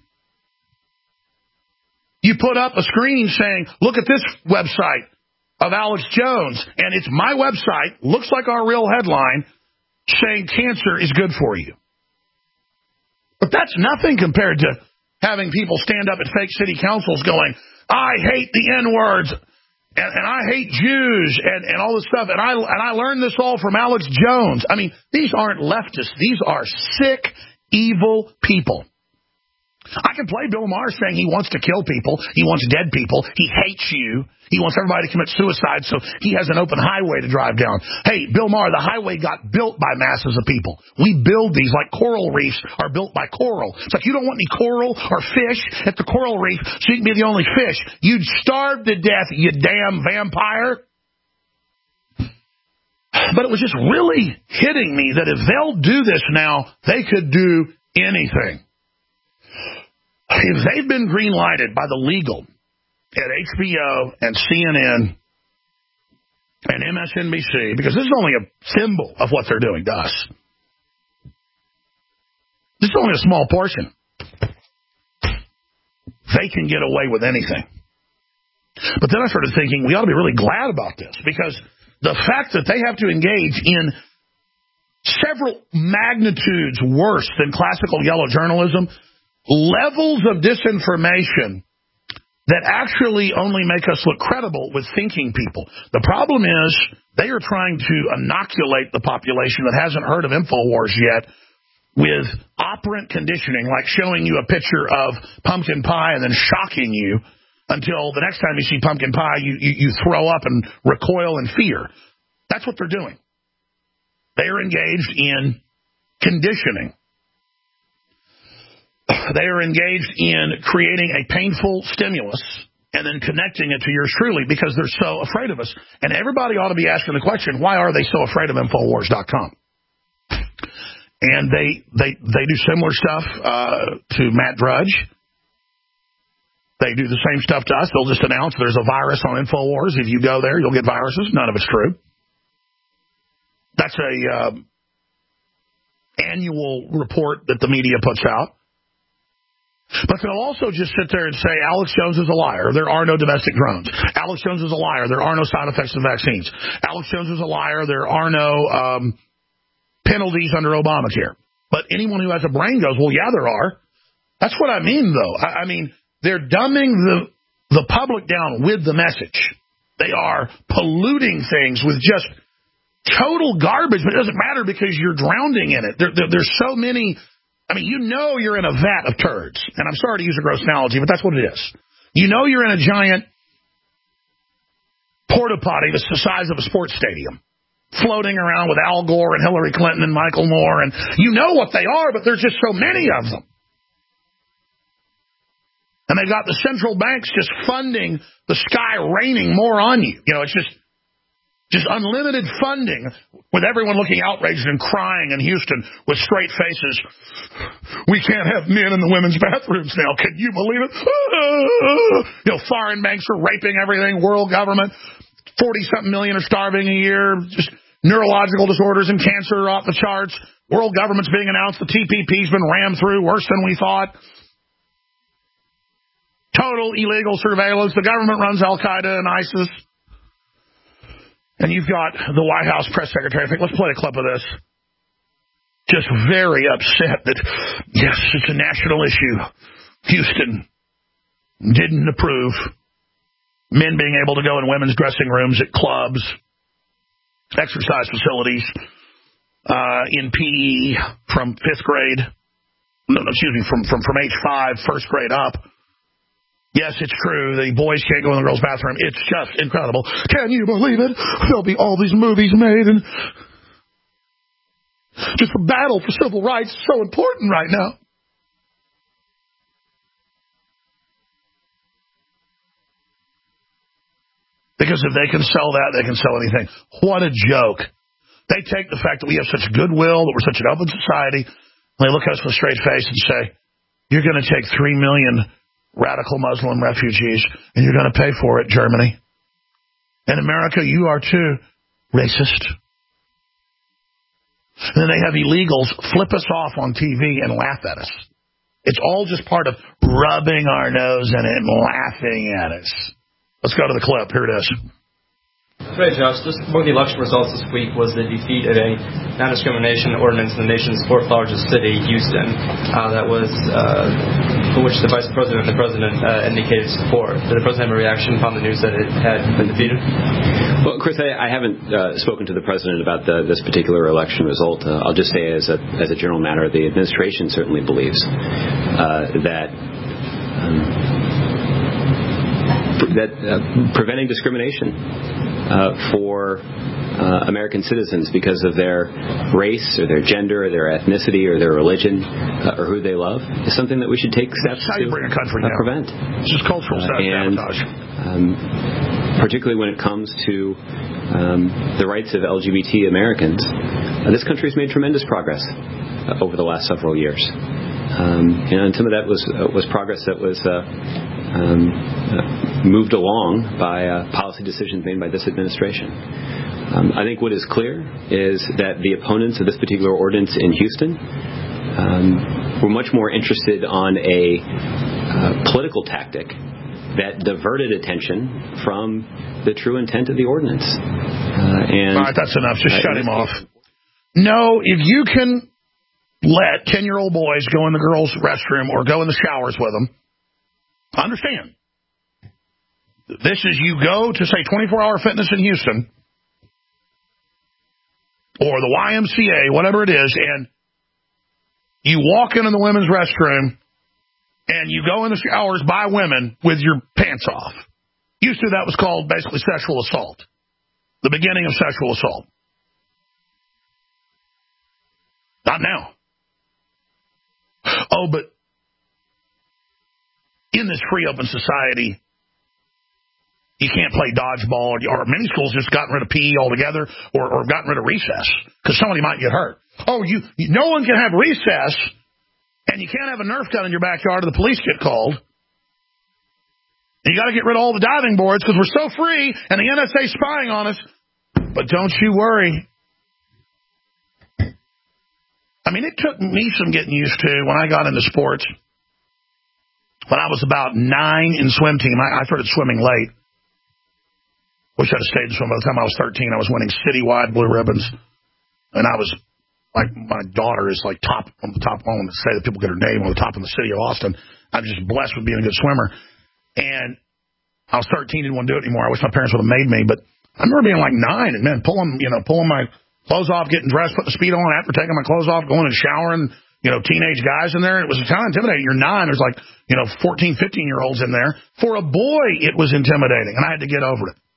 You put up a screen saying, look at this website of Alex Jones, and it's my website, looks like our real headline, saying cancer is good for you. But that's nothing compared to having people stand up at fake city councils going, I hate the N-words, and, and I hate Jews, and, and all this stuff, and I, and I learned this all from Alex Jones. I mean, these aren't leftists. These are sick, evil people. I can play Bill Maher saying he wants to kill people. He wants dead people. He hates you. He wants everybody to commit suicide, so he has an open highway to drive down. Hey, Bill Maher, the highway got built by masses of people. We build these like coral reefs are built by coral. It's like you don't want any coral or fish at the coral reef so you can be the only fish. You'd starve to death, you damn vampire. But it was just really hitting me that if they'll do this now, they could do anything. If they've been green-lighted by the legal at H B O and C N N and M S N B C, because this is only a symbol of what they're doing to us. This is only a small portion. They can get away with anything. But then I started thinking, we ought to be really glad about this, because the fact that they have to engage in several magnitudes worse than classical yellow journalism, levels of disinformation that actually only make us look credible with thinking people. The problem is they are trying to inoculate the population that hasn't heard of InfoWars yet with operant conditioning, like showing you a picture of pumpkin pie and then shocking you until the next time you see pumpkin pie, you, you, you throw up and recoil in fear. That's what they're doing. They are engaged in conditioning. They are engaged in creating a painful stimulus and then connecting it to yours truly because they're so afraid of us. And everybody ought to be asking the question, why are they so afraid of InfoWars dot com? And they they they do similar stuff uh, to Matt Drudge. They do the same stuff to us. They'll just announce there's a virus on InfoWars. If you go there, you'll get viruses. None of it's true. That's a uh, annual report that the media puts out. But they'll also just sit there and say, Alex Jones is a liar. There are no domestic drones. Alex Jones is a liar. There are no side effects of vaccines. Alex Jones is a liar. There are no um, penalties under Obamacare. But anyone who has a brain goes, well, yeah, there are. That's what I mean, though. I, I mean, they're dumbing the, the public down with the message. They are polluting things with just total garbage, but it doesn't matter because you're drowning in it. There, there, there's so many... I mean, you know you're in a vat of turds. And I'm sorry to use a gross analogy, but that's what it is. You know you're in a giant porta potty that's the size of a sports stadium, floating around with Al Gore and Hillary Clinton and Michael Moore. And you know what they are, but there's just so many of them. And they've got the central banks just funding the sky raining more on you. You know, it's just... Just unlimited funding with everyone looking outraged and crying in Houston with straight faces. We can't have men in the women's bathrooms now. Can you believe it? You know, foreign banks are raping everything. World government, forty-something million are starving a year. Just neurological disorders and cancer are off the charts. World government's being announced. The T P P's been rammed through worse than we thought. Total illegal surveillance. The government runs Al-Qaeda and ISIS. And you've got the White House press secretary. I think, let's play a clip of this. Just very upset that, yes, it's a national issue. Houston didn't approve men being able to go in women's dressing rooms at clubs, exercise facilities, uh, in P E from fifth grade. No, no, excuse me, from, from, from age five, first grade up. Yes, it's true. The boys can't go in the girls' bathroom. It's just incredible. Can you believe it? There'll be all these movies made, and just the battle for civil rights is so important right now. Because if they can sell that, they can sell anything. What a joke. They take the fact that we have such goodwill, that we're such an open society, and they look at us with a straight face and say, you're going to take three million radical Muslim refugees, and you're going to pay for it, Germany. In America, you are too racist. And then they have illegals flip us off on T V and laugh at us. It's all just part of rubbing our nose in it and laughing at us. Let's go to the clip. Here it is. Right, Josh. Just one of the election results this week was the defeat of a non-discrimination ordinance in the nation's fourth largest city, Houston, uh, that was uh, for which the vice president and the president uh, indicated support. Did the president have a reaction upon the news that it had been defeated? Well, Chris, I, I haven't uh, spoken to the president about the, this particular election result. Uh, I'll just say, as a as a general matter, the administration certainly believes uh, that. Um, that uh, preventing discrimination uh, for uh, American citizens because of their race or their gender or their ethnicity or their religion uh, or who they love is something that we should take steps That's how you to bring a country uh, down. prevent. It's just cultural uh, and, sabotage. Um, particularly when it comes to um, the rights of L G B T Americans, uh, this country has made tremendous progress uh, over the last several years. Um, and some of that was uh, was progress that was uh, um, uh, moved along by uh, policy decisions made by this administration. Um, I think what is clear is that the opponents of this particular ordinance in Houston um, were much more interested on a uh, political tactic that diverted attention from the true intent of the ordinance. Uh, and all right, that's enough. Just uh, shut him off. Case, no, if you can let ten-year-old boys go in the girls' restroom or go in the showers with them, understand. This is you go to, say, twenty-four hour fitness in Houston or the Y M C A, whatever it is, and you walk into the women's restroom and you go in the showers by women with your pants off. Used to, that was called basically sexual assault, the beginning of sexual assault. Not now. Oh, but in this free, open society, you can't play dodgeball, or many schools just gotten rid of P E altogether, or, or gotten rid of recess because somebody might get hurt. Oh, you, you, no one can have recess, and you can't have a Nerf gun in your backyard, or the police get called. And you got to get rid of all the diving boards because we're so free, and the N S A spying on us. But don't you worry. I mean, it took me some getting used to when I got into sports. When I was about nine in swim team, I, I started swimming late. Wish I'd have stayed in swim. By the time I was thirteen, I was winning citywide blue ribbons. And I was, like, my daughter is like top on the top. I don't want to say that people get her name on the top in the city of Austin. I'm just blessed with being a good swimmer. And I was thirteen, didn't want to do it anymore. I wish my parents would have made me. But I remember being like nine and, man, pulling, you know, pulling my clothes off, getting dressed, putting the speedo on after taking my clothes off, going and showering, you know, teenage guys in there. It was kind of intimidating. You're nine. There's like, you know, fourteen, fifteen-year-olds in there. For a boy, it was intimidating, and I had to get over it.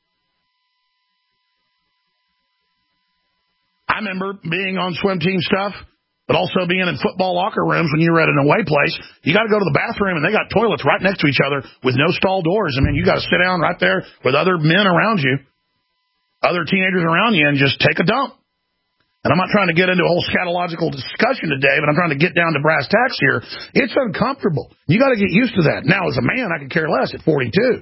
I remember being on swim team stuff, but also being in football locker rooms when you were at an away place. You got to go to the bathroom, and they got toilets right next to each other with no stall doors. I mean, you got to sit down right there with other men around you, other teenagers around you, and just take a dump. And I'm not trying to get into a whole scatological discussion today, but I'm trying to get down to brass tacks here. It's uncomfortable. You got to get used to that. Now, as a man, I could care less at forty-two.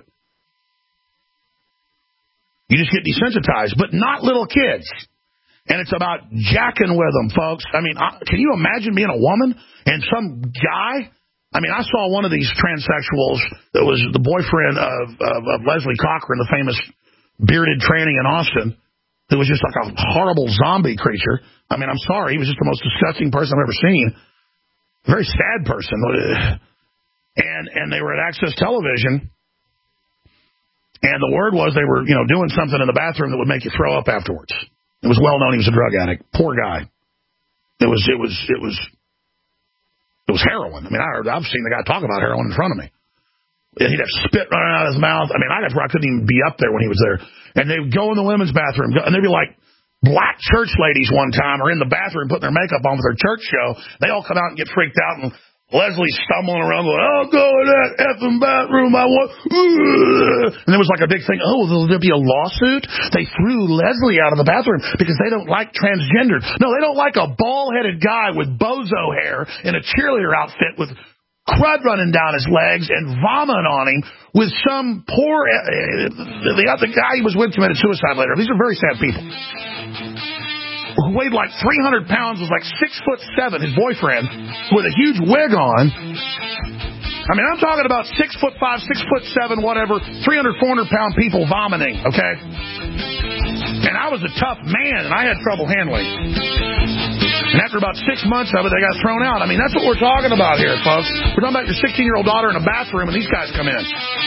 You just get desensitized, but not little kids. And it's about jacking with them, folks. I mean, can you imagine being a woman and some guy I mean, I saw one of these transsexuals that was the boyfriend of, of, of Leslie Cochran, the famous bearded tranny in Austin, who was just like a horrible zombie creature. I mean, I'm sorry. He was just the most disgusting person I've ever seen. Very sad person. And and they were at Access Television, and the word was they were, you know, doing something in the bathroom that would make you throw up afterwards. It was well known he was a drug addict. Poor guy. It was it was it was it was heroin. I mean, I heard, I've seen the guy talk about heroin in front of me. And he'd have spit running out of his mouth. I mean, I'd have, I couldn't even be up there when he was there. And they would go in the women's bathroom, and they'd be like black church ladies one time are in the bathroom putting their makeup on for their church show. They all come out and get freaked out, and Leslie's stumbling around going, I'll go in that effing bathroom. I want. And there was like a big thing. Oh, will there be a lawsuit? They threw Leslie out of the bathroom because they don't like transgender. No, they don't like a bald-headed guy with bozo hair in a cheerleader outfit with crud running down his legs and vomit on him with some poor. Uh, the, the guy he was with committed suicide later. These are very sad people. Who weighed like three hundred pounds, was like six foot seven, his boyfriend, with a huge wig on. I mean, I'm talking about six foot five, six foot seven, whatever, three hundred, four hundred pound people vomiting, okay? And I was a tough man, and I had trouble handling. And after about six months of it, they got thrown out. I mean, that's what we're talking about here, folks. We're talking about your sixteen-year-old daughter in a bathroom, and these guys come in.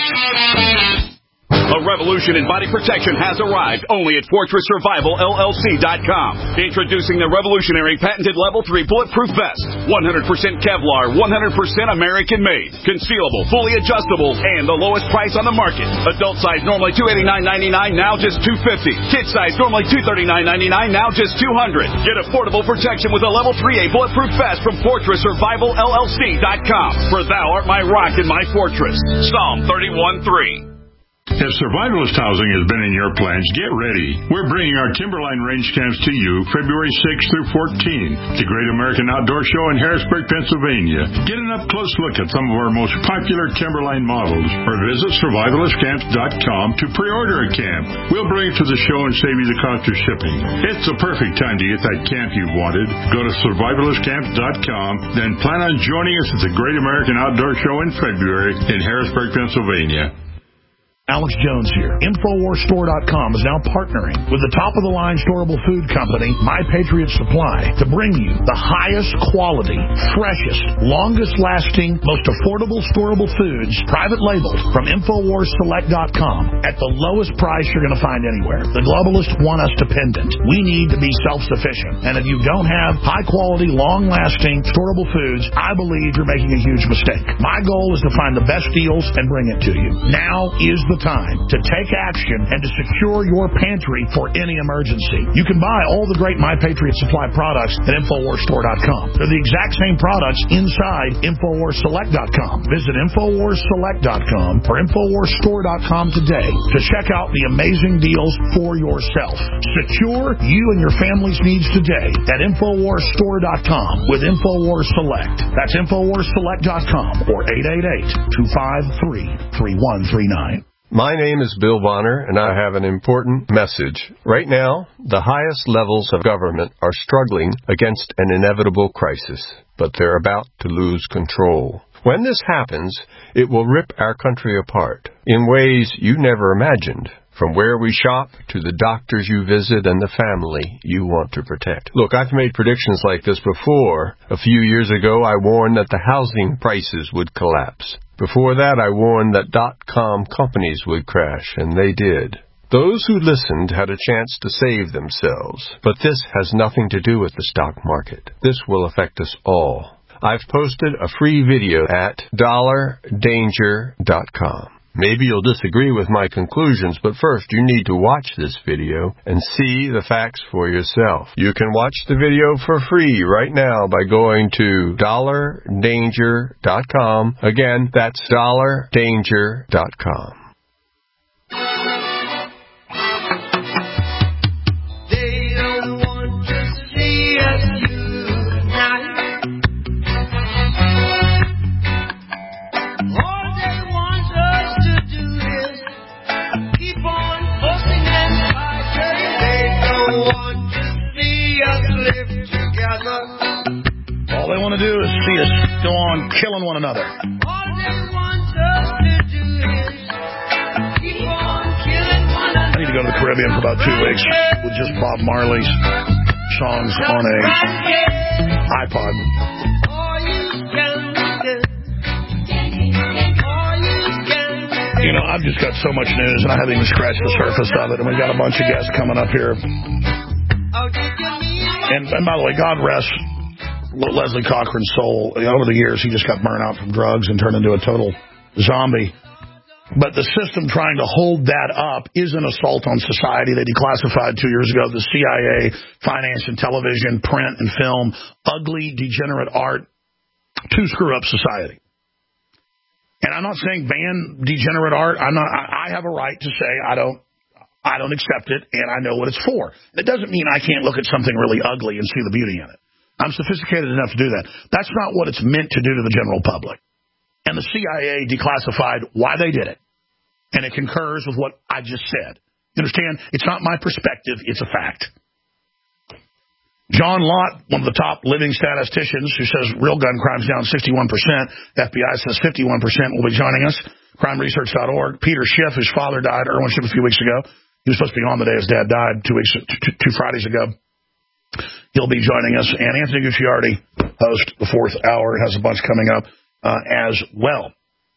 A revolution in body protection has arrived only at Fortress Survival L L C dot com. Introducing the revolutionary patented Level three Bulletproof Vest. one hundred percent Kevlar, one hundred percent American-made. Concealable, fully adjustable, and the lowest price on the market. Adult size normally two hundred eighty-nine ninety-nine, now just two hundred fifty dollars. Kid size normally two hundred thirty-nine ninety-nine, now just two hundred dollars. Get affordable protection with a Level three A Bulletproof Vest from Fortress Survival L L C dot com. For thou art my rock and my fortress. Psalm thirty-one three. If survivalist housing has been in your plans, get ready. We're bringing our Timberline Range Camps to you February sixth through fourteenth. The Great American Outdoor Show in Harrisburg, Pennsylvania. Get an up-close look at some of our most popular Timberline models, or visit survivalist camps dot com to pre-order a camp. We'll bring it to the show and save you the cost of shipping. It's the perfect time to get that camp you've wanted. Go to survivalist camps dot com, then plan on joining us at the Great American Outdoor Show in February in Harrisburg, Pennsylvania. Alex Jones here. Infowars Store dot com is now partnering with the top-of-the-line storable food company, My Patriot Supply, to bring you the highest quality, freshest, longest-lasting, most affordable storable foods, private labeled, from Infowars Select dot com at the lowest price you're going to find anywhere. The globalists want us dependent. We need to be self-sufficient. And if you don't have high-quality, long-lasting, storable foods, I believe you're making a huge mistake. My goal is to find the best deals and bring it to you. Now is the time to take action and to secure your pantry for any emergency. You can buy all the great My Patriot Supply products at Infowars Store dot com. They're the exact same products inside Infowars Select dot com. Visit Infowars Select dot com or Infowars Store dot com today to check out the amazing deals for yourself. Secure you and your family's needs today at Infowars Store dot com with Infowars Select. That's Infowars Select dot com or eight eight eight, two five three, three one three nine. My name is Bill Bonner, and I have an important message. Right now, the highest levels of government are struggling against an inevitable crisis, but they're about to lose control. When this happens, it will rip our country apart in ways you never imagined. From where we shop to the doctors you visit and the family you want to protect. Look, I've made predictions like this before. A few years ago, I warned that the housing prices would collapse. Before that, I warned that dot-com companies would crash, and they did. Those who listened had a chance to save themselves. But this has nothing to do with the stock market. This will affect us all. I've posted a free video at dollar danger dot com. Maybe you'll disagree with my conclusions, but first you need to watch this video and see the facts for yourself. You can watch the video for free right now by going to dollar danger dot com. Again, that's dollar danger dot com. They don't want to see us unite. All they want us to do is keep on fussing and fighting. They don't want to see us live together. All they want to do is see us go on killing one another. All they want us to do is keep on killing one another. I need to go to the Caribbean for about two weeks with just Bob Marley's songs on a iPod. You know, I've just got so much news, and I haven't even scratched the surface of it, and we've got a bunch of guests coming up here. And, and by the way, God rest Leslie Cochran's soul. Over the years, he just got burned out from drugs and turned into a total zombie. But the system trying to hold that up is an assault on society. They declassified two years ago the C I A, finance and television, print and film, ugly, degenerate art to screw up society. And I'm not saying ban degenerate art. I'm not. I have a right to say I don't. I don't accept it, and I know what it's for. It doesn't mean I can't look at something really ugly and see the beauty in it. I'm sophisticated enough to do that. That's not what it's meant to do to the general public. And the C I A declassified why they did it. And it concurs with what I just said. You understand? It's not my perspective. It's a fact. John Lott, one of the top living statisticians who says real gun crime's down sixty-one percent. F B I says fifty-one percent will be joining us. crime research dot org. Peter Schiff, whose father died, Erwin Schiff, a few weeks ago. He was supposed to be on the day his dad died two weeks, two, two Fridays ago. He'll be joining us. And Anthony Gucciardi, host the fourth hour, has a bunch coming up uh, as well.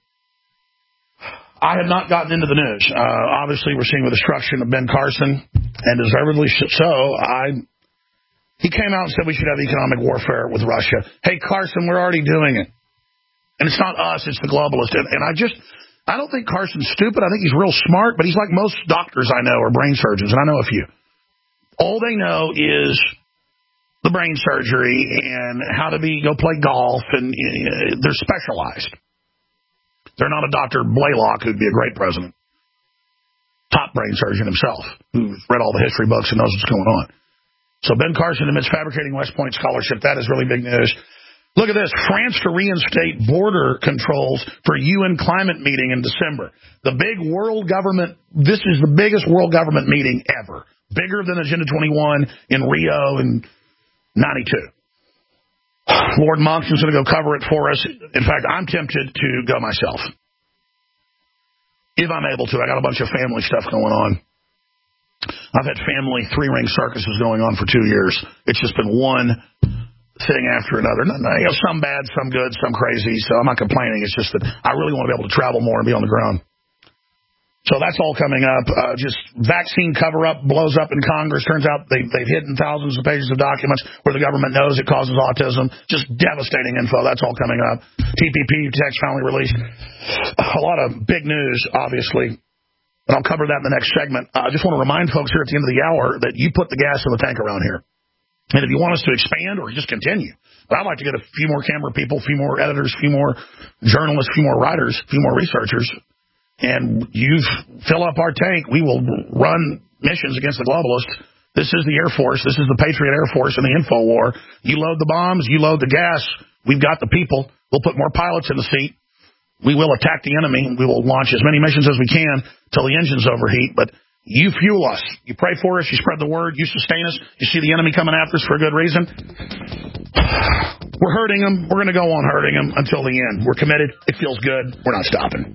I have not gotten into the news. Uh, obviously, we're seeing the destruction of Ben Carson, and deservedly so. I he came out and said we should have economic warfare with Russia. Hey, Carson, we're already doing it. And it's not us, it's the globalists. And, and I just, I don't think Carson's stupid. I think he's real smart, but he's like most doctors I know or brain surgeons, and I know a few. All they know is the brain surgery and how to be go play golf, and uh, they're specialized. They're not a Doctor Blaylock, who'd be a great president. Top brain surgeon himself, who's read all the history books and knows what's going on. So Ben Carson admits fabricating West Point scholarship. That is really big news. Look at this. France to reinstate border controls for U N climate meeting in December. The big world government, this is the biggest world government meeting ever. Bigger than Agenda twenty-one in Rio in ninety-two. Lord Monkson's going to go cover it for us. In fact, I'm tempted to go myself. If I'm able to. I got a bunch of family stuff going on. I've had family three-ring circuses going on for two years. It's just been one thing after another. You know, some bad, some good, some crazy. So I'm not complaining. It's just that I really want to be able to travel more and be on the ground. So that's all coming up. Uh, just vaccine cover-up blows up in Congress. Turns out they, they've hidden thousands of pages of documents where the government knows it causes autism. Just devastating info. That's all coming up. T P P text finally released. A lot of big news, obviously. But I'll cover that in the next segment. I uh, just want to remind folks here at the end of the hour that you put the gas in the tank around here. And if you want us to expand or just continue, but I'd like to get a few more camera people, a few more editors, a few more journalists, a few more writers, a few more researchers. And you fill up our tank, we will run missions against the globalists. This is the Air Force. This is the Patriot Air Force in the info war. You load the bombs, you load the gas. We've got the people. We'll put more pilots in the seat. We will attack the enemy. We will launch as many missions as we can till the engines overheat. But you fuel us. You pray for us. You spread the word. You sustain us. You see the enemy coming after us for a good reason. We're hurting them. We're going to go on hurting them until the end. We're committed. It feels good. We're not stopping.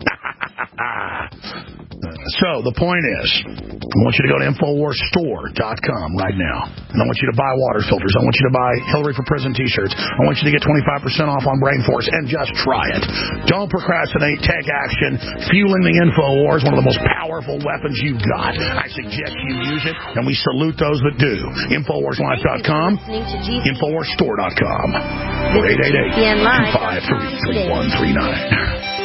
So the point is, I want you to go to Infowars Store dot com right now. And I want you to buy water filters. I want you to buy Hillary for Prison t-shirts. I want you to get twenty-five percent off on Brain Force, and just try it. Don't procrastinate. Take action. Fueling the Infowars, one of the most powerful weapons you've got. I suggest you use it, and we salute those that do. Infowars Life dot com, Infowars Store dot com, or eight eight eight, two five three, three one three nine.